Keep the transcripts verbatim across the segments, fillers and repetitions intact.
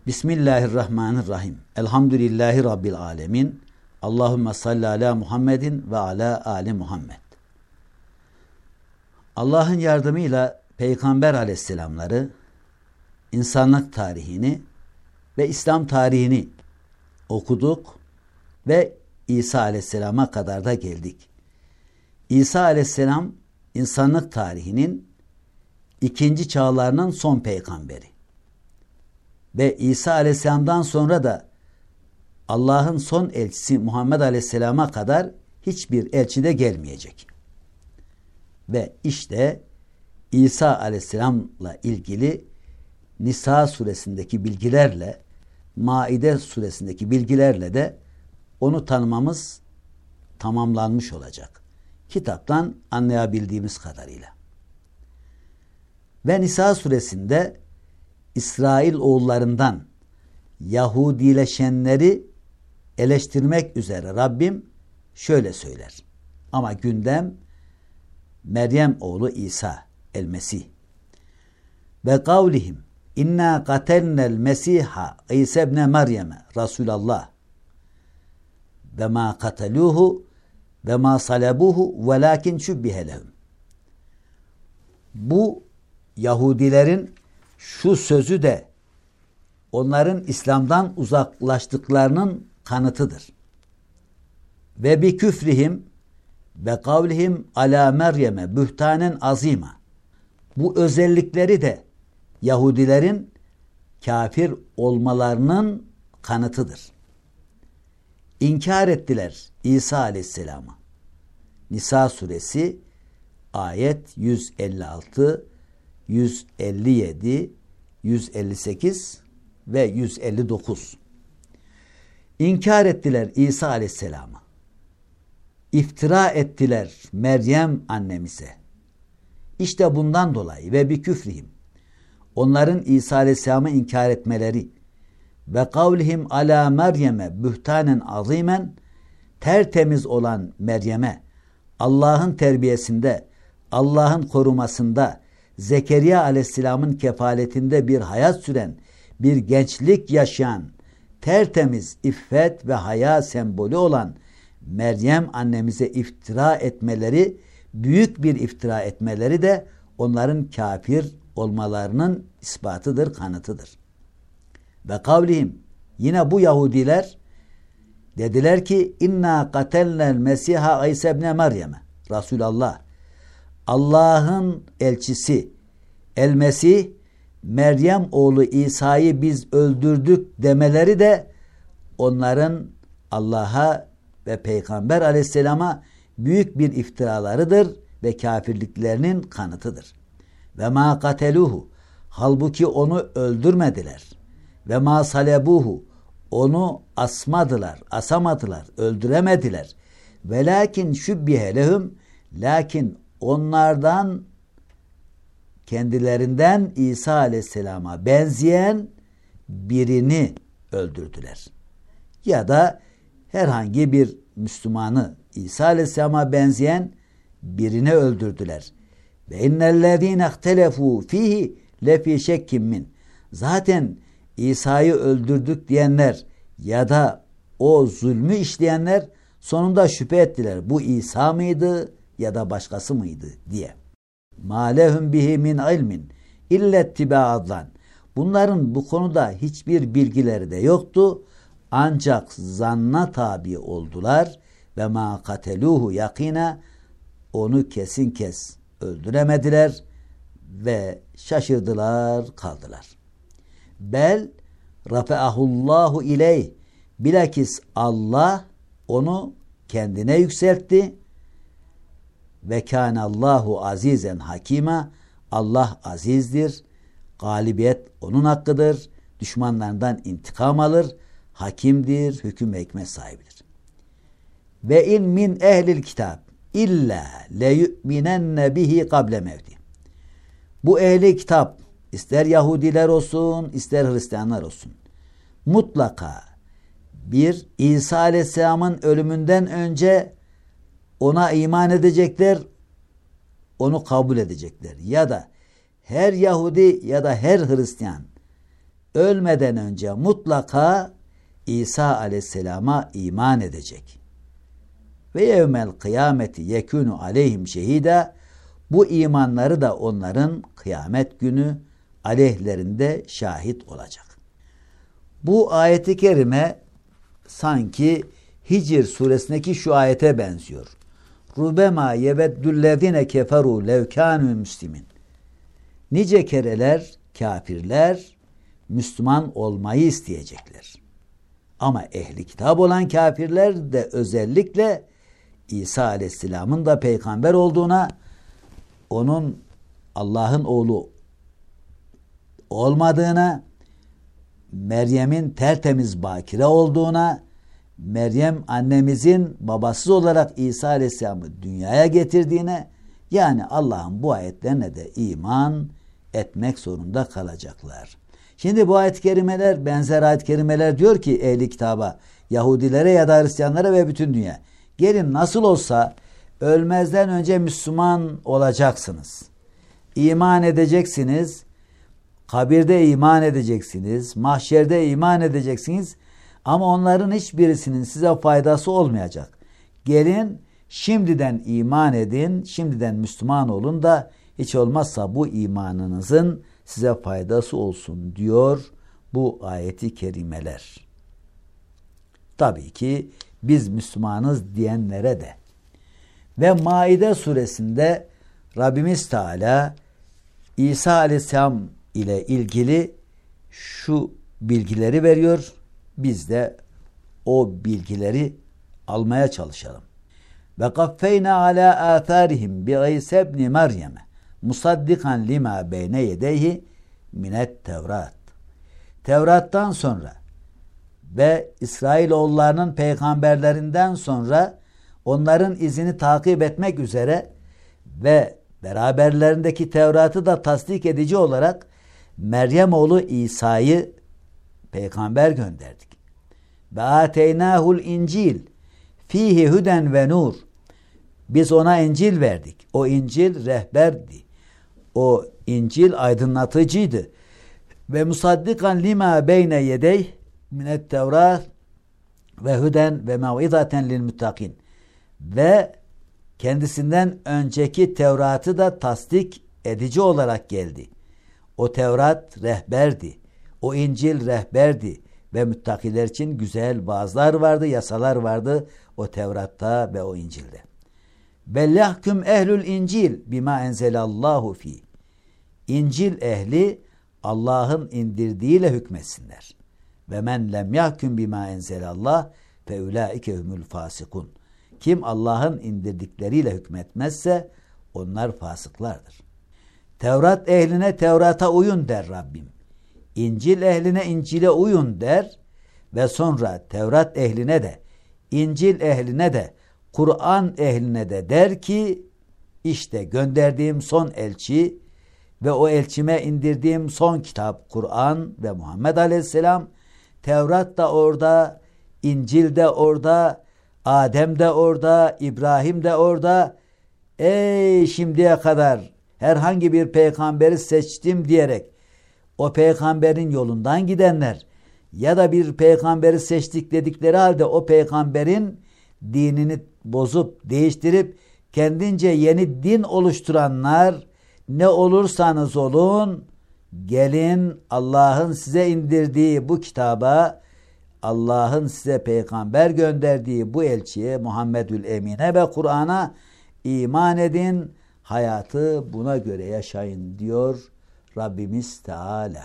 Bismillahirrahmanirrahim. Elhamdülillahi Rabbil alemin. Allahümme salli ala Muhammedin ve ala ali Muhammed. Allah'ın yardımıyla Peygamber aleyhisselamları, insanlık tarihini ve İslam tarihini okuduk ve İsa aleyhisselama kadar da geldik. İsa aleyhisselam insanlık tarihinin ikinci çağlarının son peygamberi. Ve İsa aleyhisselamdan sonra da Allah'ın son elçisi Muhammed aleyhisselama kadar hiçbir elçi de gelmeyecek. Ve işte İsa aleyhisselamla ilgili Nisa suresindeki bilgilerle, Maide suresindeki bilgilerle de onu tanımamız tamamlanmış olacak. Kitaptan anlayabildiğimiz kadarıyla. Ve Nisa suresinde İsrail oğullarından Yahudileşenleri eleştirmek üzere Rabbim şöyle söyler. Ama gündem Meryem oğlu İsa el-Mesih. Ve kavlihim inna katelnel Mesiha İsa ibn Meryem'e Resulallah ve ma kateluhu ve ma salabuhu velakin şübbihe lehum. Bu Yahudilerin şu sözü de onların İslam'dan uzaklaştıklarının kanıtıdır. Ve bi küfrihim ve kavlihim ala Meryem'e bühtanen azima. Bu özellikleri de Yahudilerin kafir olmalarının kanıtıdır. İnkar ettiler İsa aleyhisselam'ı. Nisa suresi ayet yüz elli altı, yüz elli yedi, yüz elli sekiz ve yüz elli dokuz. İnkar ettiler İsa aleyhisselam'ı. İftira ettiler Meryem annemize. İşte bundan dolayı ve bir küfrihim, onların İsa aleyhisselam'ı inkar etmeleri ve kavlihim ala Meryem'e bühtanen azimen, tertemiz olan Meryem'e Allah'ın terbiyesinde, Allah'ın korumasında, Zekeriya aleyhisselamın kefaletinde bir hayat süren, bir gençlik yaşayan, tertemiz iffet ve haya sembolü olan Meryem annemize iftira etmeleri, büyük bir iftira etmeleri de onların kafir olmalarının ispatıdır, kanıtıdır. Ve kavlihim, yine bu Yahudiler dediler ki inna katelnel Mesiha İsa ibn Meryem'e Resulallah, Allah'ın elçisi el-Mesih Meryem oğlu İsa'yı biz öldürdük demeleri de onların Allah'a ve Peygamber aleyhisselama büyük bir iftiralarıdır ve kafirliklerinin kanıtıdır. Ve ma kateluhu, halbuki onu öldürmediler. Ve ma salebuhu, onu asmadılar, asamadılar, öldüremediler. Velakin şübbihe lehum, lakin onlardan, kendilerinden İsa aleyhisselama benzeyen birini öldürdüler. Ya da herhangi bir Müslümanı İsa aleyhisselama benzeyen birini öldürdüler. Ve innellezîne ihtelefû fîhî lefî şekkim min. Zaten İsa'yı öldürdük diyenler ya da o zulmü işleyenler sonunda şüphe ettiler. Bu İsa mıydı ya da başkası mıydı diye. Ma lehum bihi min ilmin illettibaadlan. Bunların bu konuda hiçbir bilgileri de yoktu. Ancak zanna tabi oldular ve ma kateluhu yakina, onu kesin kes öldüremediler ve şaşırdılar, kaldılar. Bel rafeahullahu ileyh, bilakis Allah onu kendine yükseltti. Ve kânallahu azizen hakîmâ, Allah azizdir, galibiyet onun hakkıdır, düşmanlarından intikam alır, hakimdir, hüküm ve hikmet sahibidir. Ve in min ehlil kitap illa leyu'minenne bihi kable mevti. Bu ehli kitap, ister Yahudiler olsun, ister Hristiyanlar olsun, mutlaka bir İsa aleyhisselamın ölümünden önce ona iman edecekler, onu kabul edecekler. Ya da her Yahudi ya da her Hristiyan ölmeden önce mutlaka İsa aleyhisselama iman edecek. Ve yevmel kıyameti yekûnu aleyhim şehîdâ, bu imanları da onların kıyamet günü aleyhlerinde şahit olacak. Bu ayeti kerime sanki Hicr suresindeki şu ayete benziyor. Rubema yeveddüllezine keferu lev kânû müslimin. Nice kereler kafirler Müslüman olmayı isteyecekler. Ama ehli kitap olan kafirler de özellikle İsa aleyhisselamın da peygamber olduğuna, onun Allah'ın oğlu olmadığına, Meryem'in tertemiz bakire olduğuna, Meryem annemizin babasız olarak İsa aleyhisselamı dünyaya getirdiğine, yani Allah'ın bu ayetlerine de iman etmek zorunda kalacaklar. Şimdi bu ayet-i kerimeler, benzer ayet-i kerimeler diyor ki ehli kitaba, Yahudilere ya da Hristiyanlara ve bütün dünya, gelin nasıl olsa ölmezden önce Müslüman olacaksınız. İman edeceksiniz. Kabirde iman edeceksiniz. Mahşerde iman edeceksiniz. Ama onların hiçbirisinin size faydası olmayacak. Gelin şimdiden iman edin. Şimdiden Müslüman olun da hiç olmazsa bu imanınızın size faydası olsun diyor bu ayeti kerimeler. Tabii ki biz Müslümanız diyenlere de. Ve Maide suresinde Rabbimiz Teala İsa Aleyhisselam ile ilgili şu bilgileri veriyor. Biz de o bilgileri almaya çalışalım. Ve kaffeyna ala atharihim bi İsa ibn Meryem musaddikan lima beyne yedeyhi minet Tevrat. Tevrat'tan sonra ve İsrailoğullarının peygamberlerinden sonra onların izini takip etmek üzere ve beraberlerindeki Tevrat'ı da tasdik edici olarak Meryem oğlu İsa'yı peygamber gönderdik. Ve ateynâhul İncil fihi huden ve nur. Biz ona İncil verdik. O İncil rehberdi. O İncil aydınlatıcıydı. Ve musaddikan lima beyne yedeyh minet Tevrat ve huden ve mev'izaten lil muttakin. Ve kendisinden önceki Tevrat'ı da tasdik edici olarak geldi. O Tevrat rehberdi. O İncil rehberdi. Ve müttakiler için güzel vaazlar vardı, yasalar vardı o Tevrat'ta ve o İncil'de. Bellahküm ehlül İncil bima enzelallahu fi. İncil ehli Allah'ın indirdiğiyle hükmetsinler. Ve men lem yahküm bima enzelallah fe ulaike humul fasikun. Kim Allah'ın indirdikleriyle hükmetmezse onlar fasıklardır. Tevrat ehline Tevrat'a uyun der Rabbim. İncil ehline İncil'e uyun der ve sonra Tevrat ehline de, İncil ehline de, Kur'an ehline de der ki işte gönderdiğim son elçi ve o elçime indirdiğim son kitap Kur'an ve Muhammed Aleyhisselam. Tevrat da orada, İncil de orada, Adem de orada, İbrahim de orada. Ey şimdiye kadar herhangi bir peygamberi seçtim diyerek o peygamberin yolundan gidenler ya da bir peygamberi seçtik dedikleri halde o peygamberin dinini bozup değiştirip kendince yeni din oluşturanlar, ne olursanız olun gelin Allah'ın size indirdiği bu kitaba, Allah'ın size peygamber gönderdiği bu elçiye Muhammedül Emine ve Kur'an'a iman edin, hayatı buna göre yaşayın diyor Rabbimiz Teala.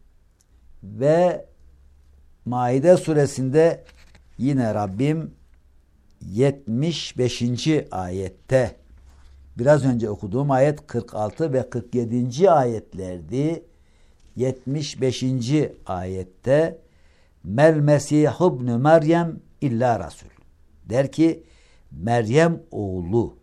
Ve Maide suresinde yine Rabbim yetmiş beşinci ayette, biraz önce okuduğum ayet kırk altı ve kırk yedinci ayetlerdi. yetmiş beşinci ayette Mel Mesih ibn Meryem illa Resul. Der ki Meryem oğlu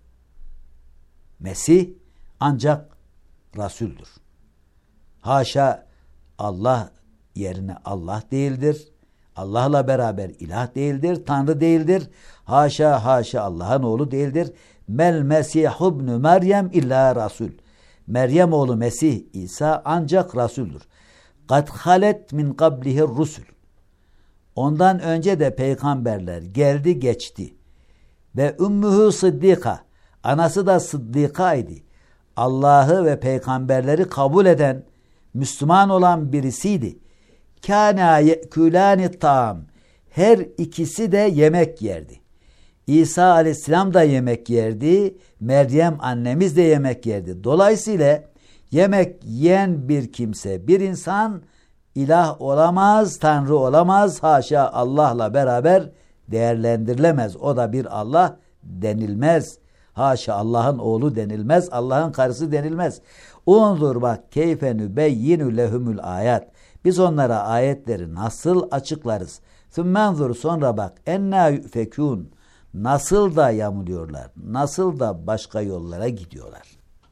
Mesih ancak Resul'dür. Haşa Allah yerine Allah değildir. Allah'la beraber ilah değildir. Tanrı değildir. Haşa haşa Allah'ın oğlu değildir. Mel Mesih ibn Meryem illa Resul. Meryem oğlu Mesih İsa ancak Resul'dür. kad halet min qablihi rusul. Ondan önce de peygamberler geldi geçti. Ve ümmühü sıddika, anası da sıddika idi. Allah'ı ve peygamberleri kabul eden, Müslüman olan birisiydi. Kâne ye'kûlâni ta'am. Her ikisi de yemek yerdi. İsa aleyhisselam da yemek yerdi. Meryem annemiz de yemek yerdi. Dolayısıyla yemek yiyen bir kimse, bir insan ilah olamaz, tanrı olamaz. Haşa, Allah'la beraber değerlendirilemez. O da bir Allah denilmez. Haşa, Allah'ın oğlu denilmez. Allah'ın karısı denilmez. Unzur bak keyfe nübeyyinu lehumul ayat. Biz onlara ayetleri nasıl açıklarız? Sümmenzur, sonra bak enna yufekûn. Nasıl da yamuluyorlar. Nasıl da başka yollara gidiyorlar.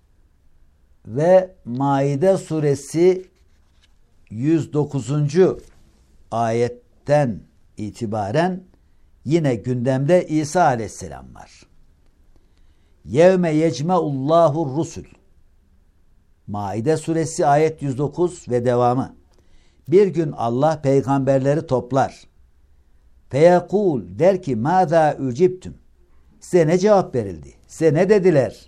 Ve Maide suresi yüz dokuzuncu ayetten itibaren yine gündemde İsa aleyhisselam var. Yevme yecmeullahu rusul. Maide suresi ayet yüz dokuz ve devamı. Bir gün Allah peygamberleri toplar. Feyekul, der ki mâzâ ücibtüm. Size ne cevap verildi? Size ne dediler?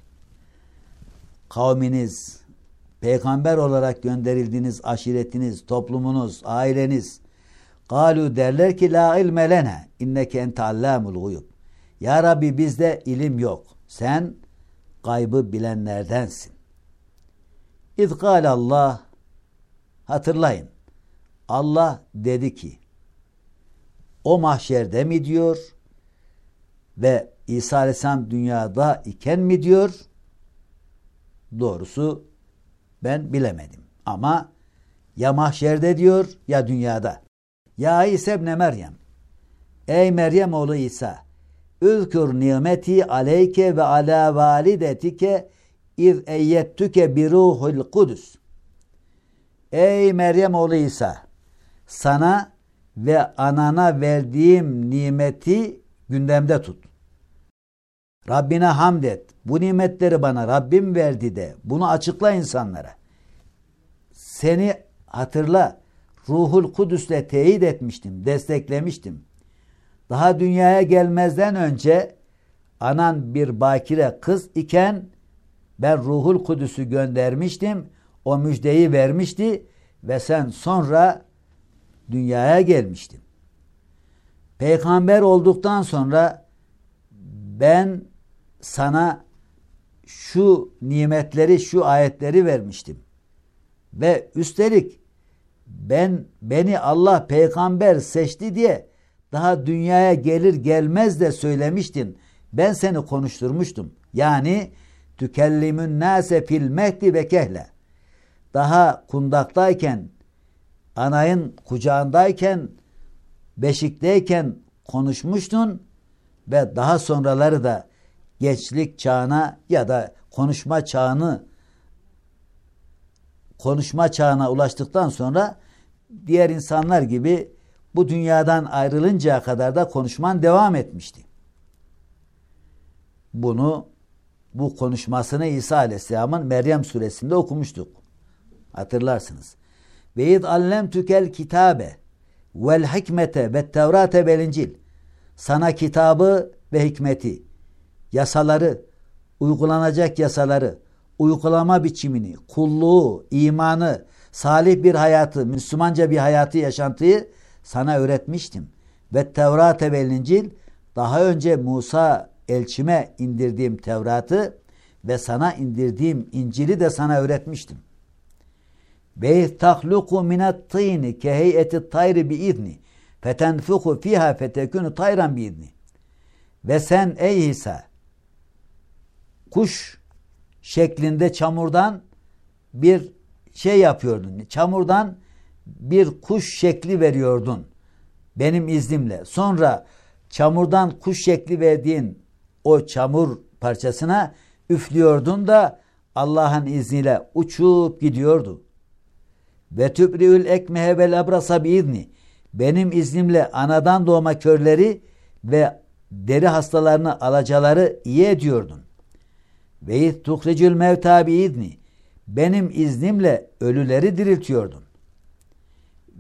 Kavminiz, peygamber olarak gönderildiğiniz aşiretiniz, toplumunuz, aileniz. Galu, derler ki la ilme lena inneke ente allamul guyub. Ya Rabbi, bizde ilim yok. Sen gaybı bilenlerdensin. İz gâle Allah, hatırlayın. Allah dedi ki, o mahşerde mi diyor ve İsa Aleyhisselam dünyada iken mi diyor? Doğrusu ben bilemedim. Ama ya mahşerde diyor ya dünyada. Ya İsa ibn Meryem, ey Meryem oğlu İsa, üzkür nimeti aleyke ve ala validetike iz eyyettüke bi ruhul kudüs. Ey Meryem oğlu İsa, sana ve anana verdiğim nimeti gündemde tut. Rabbine hamd et. Bu nimetleri bana Rabbim verdi de. Bunu açıkla insanlara. Seni hatırla. Ruhul Kudüs'le teyit etmiştim, desteklemiştim. Daha dünyaya gelmezden önce anan bir bakire kız iken ben Ruhul Kudüs'ü göndermiştim. O müjdeyi vermişti ve sen sonra dünyaya gelmiştin. Peygamber olduktan sonra ben sana şu nimetleri, şu ayetleri vermiştim. Ve üstelik ben beni Allah peygamber seçti diye daha dünyaya gelir gelmez de söylemiştin. Ben seni konuşturmuştum. Yani tükellimün nase fil mehdi ve kehle. Daha kundaktayken, anayın kucağındayken, beşikteyken konuşmuştun ve daha sonraları da gençlik çağına ya da konuşma çağını konuşma çağına ulaştıktan sonra diğer insanlar gibi bu dünyadan ayrılıncaya kadar da konuşman devam etmişti. Bunu, bu konuşmasını İsa Aleyhisselam'ın Meryem suresinde okumuştuk. Hatırlarsınız. Ve iz allemtükel kitabe vel hikmete ve tevrate vel incil. Sana kitabı ve hikmeti, yasaları, uygulanacak yasaları, uygulama biçimini, kulluğu, imanı, salih bir hayatı, Müslümanca bir hayatı, yaşantıyı sana öğretmiştim. Ve Tevrate ve İncil, daha önce Musa elçime indirdiğim Tevrat'ı ve sana indirdiğim İncil'i de sana öğretmiştim. Ve tahluku minat tîni ke heyeti tayri bi izni fetenfuku fiha fetekunu tayran bi izni. Ve sen ey İsa, kuş şeklinde çamurdan bir şey yapıyordun. Çamurdan bir kuş şekli veriyordun benim iznimle. Sonra çamurdan kuş şekli verdiğin o çamur parçasına üflüyordun da Allah'ın izniyle uçup gidiyordu. Ve tübriül ekmehe vel abrasa bi izni. Benim iznimle anadan doğma körleri ve deri hastalarını, alacaları iyi ediyordun. Ve iz tuhricül mevta bi izni. Benim iznimle ölüleri diriltiyordun.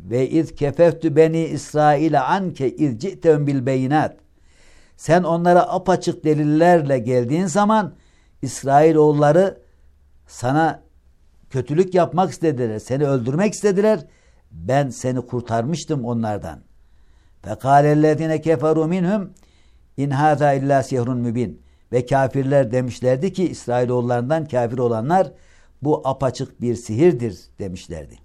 ve iz kefeftü beni İsrail'e anke iz ci'tehum bil beyinat. Sen onlara apaçık delillerle geldiğin zaman İsrailoğulları sana kötülük yapmak istediler, seni öldürmek istediler. Ben seni kurtarmıştım onlardan. Fekâlellezîne keferû minhum in hâzâ illâ sihrun mübin. Ve kafirler demişlerdi ki İsrailoğullarından kafir olanlar bu apaçık bir sihirdir demişlerdi.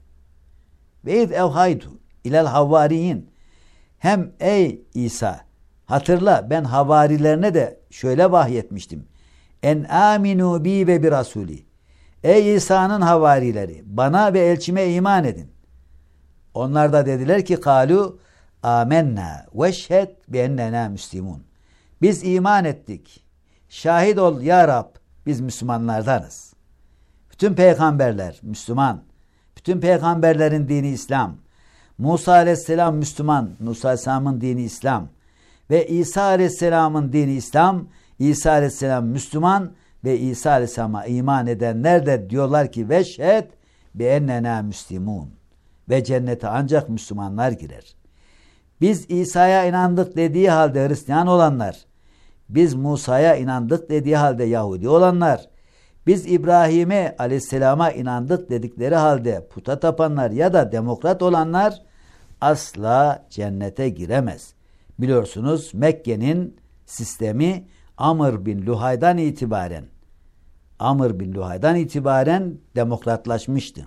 Ve iz evhaytu ilel havariyin. Hem ey İsa hatırla ben havarilerine de şöyle vahyetmiştim. En aminu bi ve bi rasuli. Ey İsa'nın havarileri bana ve elçime iman edin. Onlar da dediler ki kalu amennâ veşhed bi ennena müslimun. Biz iman ettik. Şahit ol ya Rab biz Müslümanlardanız. Bütün peygamberler Müslüman. Bütün peygamberlerin dini İslam. Musa aleyhisselam Müslüman. Musa aleyhisselamın dini İslam. Ve İsa aleyhisselamın dini İslam. İsa aleyhisselam Müslüman ve İsa aleyhisselama iman edenler de diyorlar ki veşhed bi ennena müslimun. Ve cennete ancak Müslümanlar girer. Biz İsa'ya inandık dediği halde Hristiyan olanlar, biz Musa'ya inandık dediği halde Yahudi olanlar, biz İbrahim'e aleyhisselama inandık dedikleri halde puta tapanlar ya da demokrat olanlar asla cennete giremez. Biliyorsunuz Mekke'nin sistemi Amr bin Luhay'dan itibaren Amr bin Luhay'dan itibaren demokratlaşmıştı.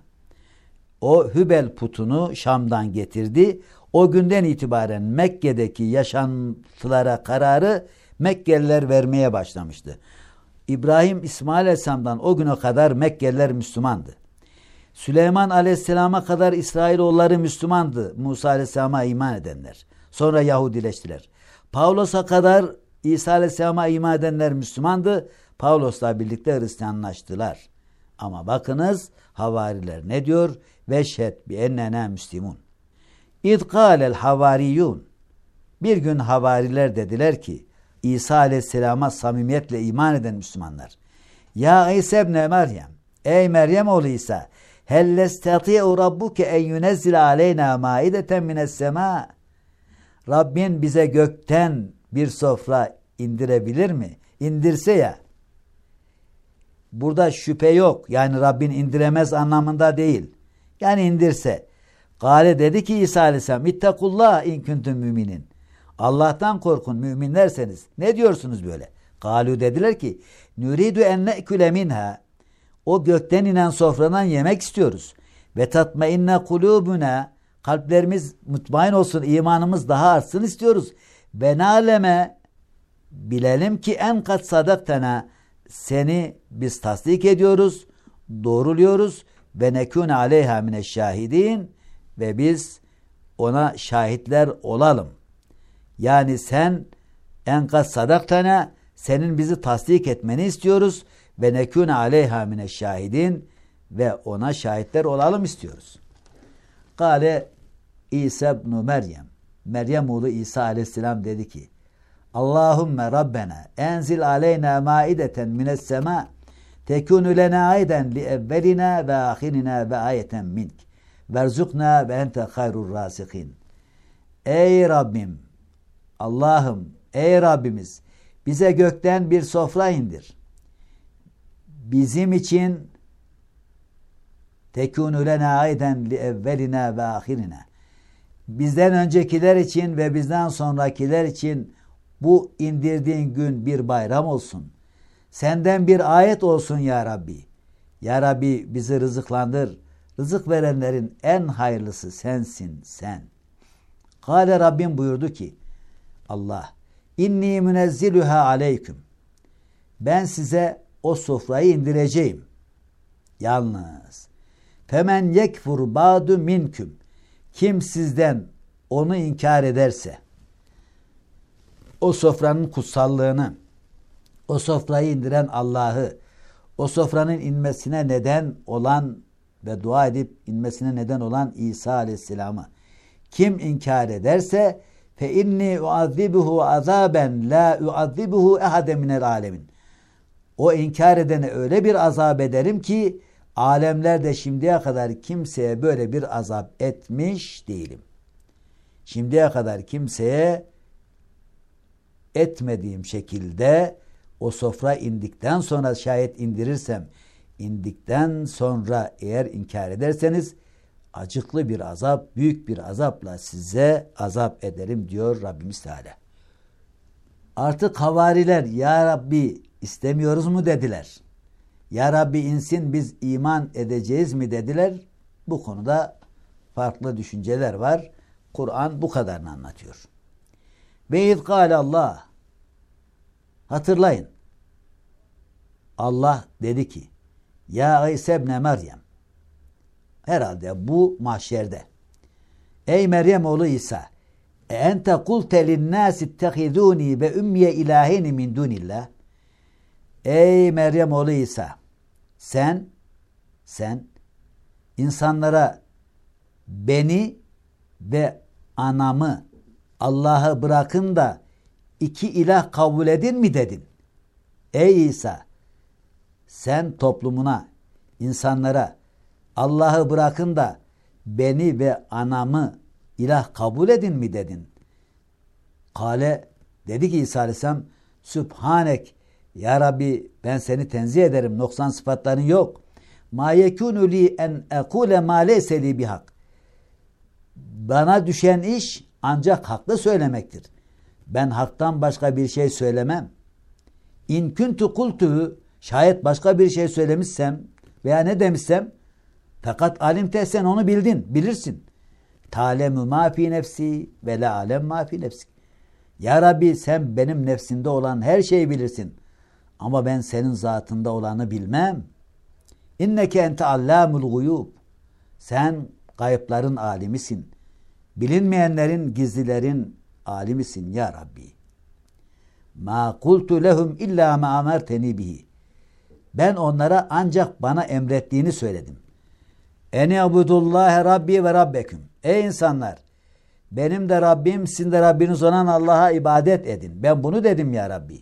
O Hübel putunu Şam'dan getirdi. O günden itibaren Mekke'deki yaşantılara kararı Mekkeliler vermeye başlamıştı. İbrahim İsmail Aleyhisselam'dan o güne kadar Mekkeliler Müslümandı. Süleyman Aleyhisselam'a kadar İsrailoğulları Müslümandı. Musa Aleyhisselam'a iman edenler. Sonra Yahudileştiler. Pavlos'a kadar İsa Aleyhisselam'a iman edenler Müslümandı. Pavlos'la birlikte Hristiyanlaştılar. Ama bakınız havariler ne diyor? Veşhed bi ennena müslimun. İz kâlel havariyun. Bir gün havariler dediler ki İsa Aleyhisselam'a samimiyetle iman eden Müslümanlar. Ya İsa ibn Meryem. Ey Meryem oğlu İsa. Hel lestati'u rabbuke en yunezzile aleyna maideten mine's-semâ. Rabbin bize gökten bir sofra indirebilir mi? İndirse ya. Burada şüphe yok. Yani Rabbin indiremez anlamında değil. Yani indirse. Gale dedi ki İsa Aleyhisselam İttakullah in kuntum müminin. Allah'tan korkun müminlerseniz. Ne diyorsunuz böyle? Galu dediler ki nuridu en ne'kule minha. O gökten inen sofradan yemek istiyoruz. Ve tatmainne kulubuna. Kalplerimiz mutmain olsun, imanımız daha artsın istiyoruz. Ve naleme bilelim ki en kat sadaktena seni biz tasdik ediyoruz, doğruluyoruz ve nekûne aleyha mineşşahidin ve biz ona şahitler olalım. Yani sen en kat sadaktena senin bizi tasdik etmeni istiyoruz ve nekûne aleyha mineşşahidin ve ona şahitler olalım istiyoruz. Kale İsa ibn Meryem. Meryem oğlu İsa aleyhisselam dedi ki Allahümme Rabbena enzil aleyna maideten mine's-semâ tekûnü lena ayden li evvelina ve ahirina ve ayeten mink verzukna ve ente hayrur râsikin. Ey Rabbim, Allah'ım, ey Rabbimiz bize gökten bir sofra indir. Bizim için tekûnü lena ayden li evvelina ve ahirina. Bizden öncekiler için ve bizden sonrakiler için bu indirdiğin gün bir bayram olsun. Senden bir ayet olsun ya Rabbi. Ya Rabbi bizi rızıklandır. Rızık verenlerin en hayırlısı sensin sen. Kale Rabbim buyurdu ki Allah inni münezziluha aleyküm. Ben size o sofrayı indireceğim. Yalnız femen yekfur ba'du minküm. Kim sizden onu inkar ederse o sofranın kutsallığını, o sofrayı indiren Allah'ı, o sofranın inmesine neden olan ve dua edip inmesine neden olan İsa Aleyhisselam'ı kim inkar ederse fe inni uazzibuhu azaben la uazzibuhu ehaden minel alemin. O inkar edene öyle bir azap ederim ki alemlerde şimdiye kadar kimseye böyle bir azap etmiş değilim. Şimdiye kadar kimseye etmediğim şekilde o sofra indikten sonra şayet indirirsem, indikten sonra eğer inkar ederseniz acıklı bir azap, büyük bir azapla size azap ederim diyor Rabbimiz Teala. Artık havariler ya Rabbi istemiyoruz mu dediler. Ya Rabbi insin biz iman edeceğiz mi dediler. Bu konuda farklı düşünceler var. Kur'an bu kadarını anlatıyor. Ve izkâle Allah. Hatırlayın. Allah dedi ki Ya İsa ibn Meryem. Herhalde bu mahşerde. Ey Meryem oğlu İsa. E ente kulte linnâsi ittehidûni ve ümmiye ilâhini min dunillah. Ey Meryem oğlu İsa. Sen, sen insanlara beni ve anamı Allah'ı bırakın da iki ilah kabul edin mi dedin? Ey İsa, sen toplumuna, insanlara Allah'ı bırakın da beni ve anamı ilah kabul edin mi dedin? Kale, dedi ki İsa Aleyhisselam, Sübhanek, Ya Rabbi ben seni tenzih ederim, noksan sıfatların yok. Ma yekûnü li en ekûle mâ leyse li bihak. Bana düşen iş ancak haklı söylemektir. Ben haktan başka bir şey söylemem. İn kuntu kultuhu, şayet başka bir şey söylemişsem veya ne demişsem, fakat alimte sen onu bildin, bilirsin. Ta'lemu ma fi nefsi ve la alem ma fi nefsi. Ya Rabbi sen benim nefsimde olan her şeyi bilirsin. Ama ben senin zatında olanı bilmem. İnneke ente allamul guyub. Sen gayıpların alimisin. Bilinmeyenlerin, gizlilerin alimisin ya Rabbi. Ma kultu lehum illa ma amerteni bihi. Ben onlara ancak bana emrettiğini söyledim. Ene abudullahi rabbi ve rabbeküm. Ey insanlar! Benim de Rabbim, sizin de Rabbiniz olan Allah'a ibadet edin. Ben bunu dedim ya Rabbi.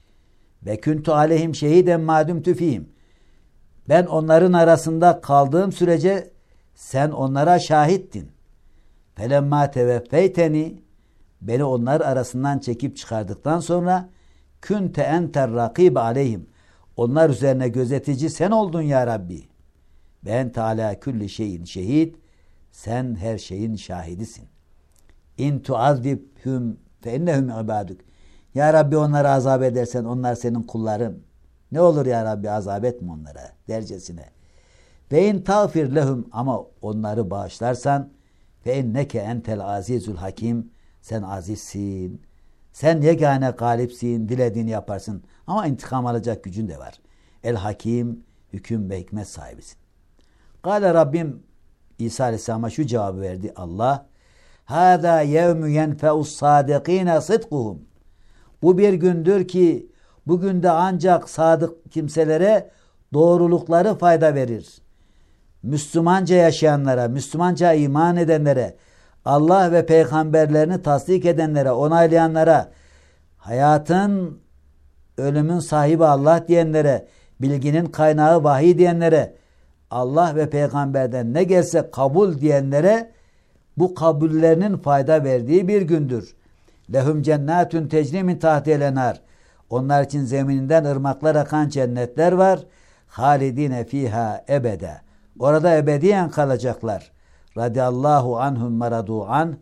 Ve kuntu aleyhim şehiden madum tüfihim. Ben onların arasında kaldığım sürece sen onlara şahittin. Felemma teveffeyteni, beni onlar arasından çekip çıkardıktan sonra kunte enter rakib aleyhim. Onlar üzerine gözetici sen oldun ya Rabbi. Ben Teala külli şeyin şehit. Sen her şeyin şahidisin. İn tuazibhum fe innehum ibaduk. Ya Rabbi onları azap edersen onlar senin kulların. Ne olur ya Rabbi azap etme onlara dercesine. Ve in tağfir lehum, ama onları bağışlarsan fe inneke entel azizul hakim. Sen azizsin. Sen yegane galipsin. Dilediğini yaparsın. Ama intikam alacak gücün de var. El hakim, hüküm ve hikmet sahibisin. Kale Rabbim İsa Aleyhisselam'a şu cevabı verdi Allah. Hâzâ yevmü yenfe'us sâdikîne sıdkuhum. Bu bir gündür ki bugün de ancak sadık kimselere doğrulukları fayda verir. Müslümanca yaşayanlara, Müslümanca iman edenlere, Allah ve peygamberlerini tasdik edenlere, onaylayanlara, hayatın, ölümün sahibi Allah diyenlere, bilginin kaynağı vahiy diyenlere, Allah ve peygamberden ne gelse kabul diyenlere bu kabullerinin fayda verdiği bir gündür. Lehum cennetun tecri min tahtiha enhar. Onlar için zemininden ırmaklar akan cennetler var. Halidine fiha ebede. Orada ebediyen kalacaklar. Radiyallahu anhum maradu an.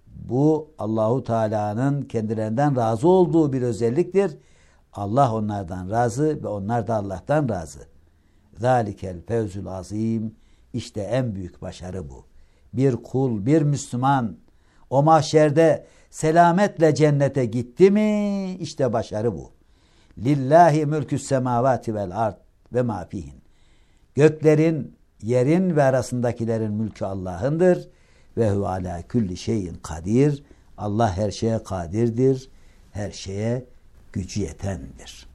Bu Allahu Teala'nın kendilerinden razı olduğu bir özelliktir. Allah onlardan razı ve onlar da Allah'tan razı. Zalikel fevzul azim. İşte en büyük başarı bu. Bir kul, bir Müslüman o mahşerde selametle cennete gitti mi? İşte başarı bu. Lillahi mülkü's semavati vel ard ve ma fihin. Göklerin, yerin ve arasındakilerin mülkü Allah'ındır. Ve hu ala külli şeyin kadir. Allah her şeye kadirdir. Her şeye gücü yetendir.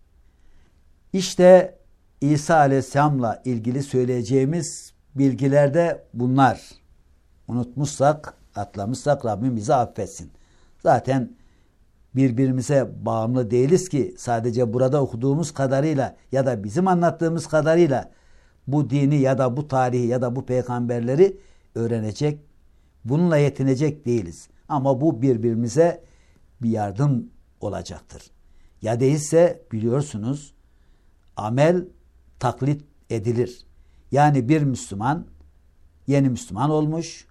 İşte İsa Aleyhisselam'la ilgili söyleyeceğimiz bilgilerde bunlar. Unutmuşsak, atlamışsak Rabbim bizi affetsin. Zaten birbirimize bağımlı değiliz ki sadece burada okuduğumuz kadarıyla ya da bizim anlattığımız kadarıyla bu dini ya da bu tarihi ya da bu peygamberleri öğrenecek, bununla yetinecek değiliz. Ama bu birbirimize bir yardım olacaktır. Ya değilse biliyorsunuz amel taklit edilir. Yani bir Müslüman yeni Müslüman olmuş,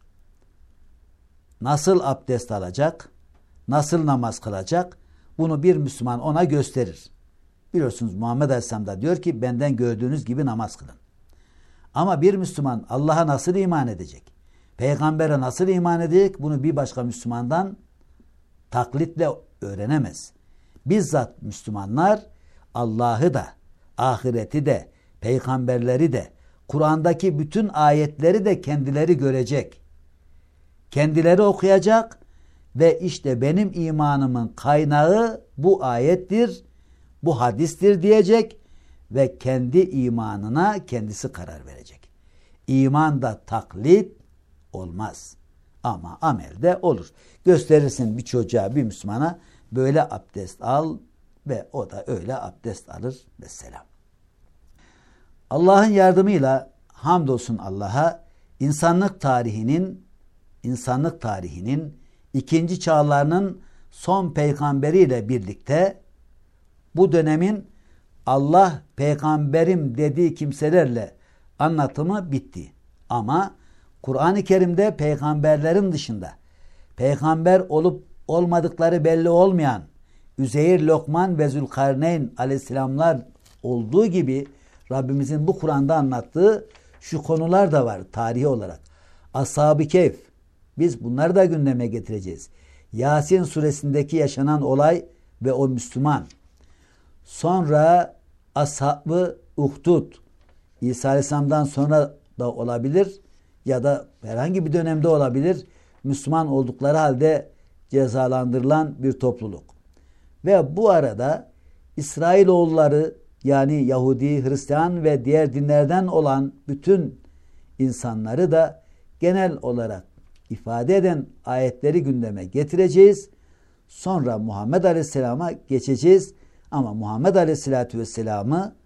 nasıl abdest alacak, nasıl namaz kılacak, bunu bir Müslüman ona gösterir. Biliyorsunuz Muhammed Aleyhisselam da diyor ki benden gördüğünüz gibi namaz kılın. Ama bir Müslüman Allah'a nasıl iman edecek? Peygamber'e nasıl iman edecek? Bunu bir başka Müslümandan taklitle öğrenemez. Bizzat Müslümanlar Allah'ı da, ahireti de, peygamberleri de, Kur'an'daki bütün ayetleri de kendileri görecek. Kendileri okuyacak ve işte benim imanımın kaynağı bu ayettir, bu hadistir diyecek ve kendi imanına kendisi karar verecek. İmanda taklit olmaz ama amelde olur. Gösterirsin bir çocuğa, bir Müslümana böyle abdest al ve o da öyle abdest alır vesselam. Allah'ın yardımıyla hamdolsun Allah'a insanlık tarihinin insanlık tarihinin ikinci çağlarının son peygamberiyle birlikte bu dönemin Allah peygamberim dediği kimselerle anlatımı bitti. Ama Kur'an-ı Kerim'de peygamberlerin dışında peygamber olup olmadıkları belli olmayan Üzeyir, Lokman ve Zülkarneyn aleyhisselamlar olduğu gibi Rabbimizin bu Kur'an'da anlattığı şu konular da var tarihi olarak. Ashab-ı Kehf, biz bunları da gündeme getireceğiz. Yasin suresindeki yaşanan olay ve o Müslüman. Sonra Ashab-ı Uhdud, İsa Aleyhisselam'dan sonra da olabilir ya da herhangi bir dönemde olabilir. Müslüman oldukları halde cezalandırılan bir topluluk. Ve bu arada İsrailoğulları yani Yahudi, Hristiyan ve diğer dinlerden olan bütün insanları da genel olarak ifade eden ayetleri gündeme getireceğiz. Sonra Muhammed Aleyhisselam'a geçeceğiz. Ama Muhammed Aleyhisselatü Vesselam'ı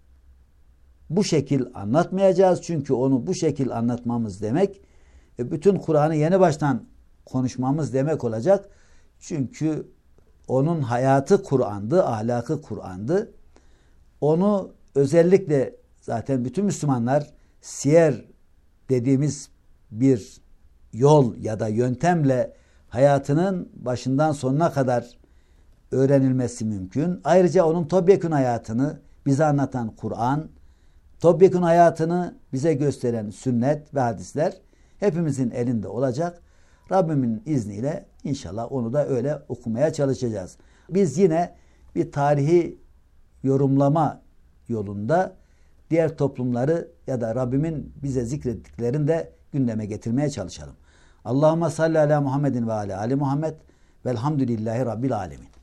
bu şekil anlatmayacağız. Çünkü onu bu şekil anlatmamız demek bütün Kur'an'ı yeni baştan konuşmamız demek olacak. Çünkü onun hayatı Kur'an'dı, ahlakı Kur'an'dı. Onu özellikle zaten bütün Müslümanlar siyer dediğimiz bir yol ya da yöntemle hayatının başından sonuna kadar öğrenilmesi mümkün. Ayrıca onun topyekün hayatını bize anlatan Kur'an, topyekün hayatını bize gösteren sünnet ve hadisler hepimizin elinde olacak. Rabbimin izniyle inşallah onu da öyle okumaya çalışacağız. Biz yine bir tarihi yorumlama yolunda diğer toplumları ya da Rabbimin bize zikrettiklerini de gündeme getirmeye çalışalım. Allahümme salli ala Muhammedin ve ala Ali Muhammed velhamdülillahi Rabbil alemin.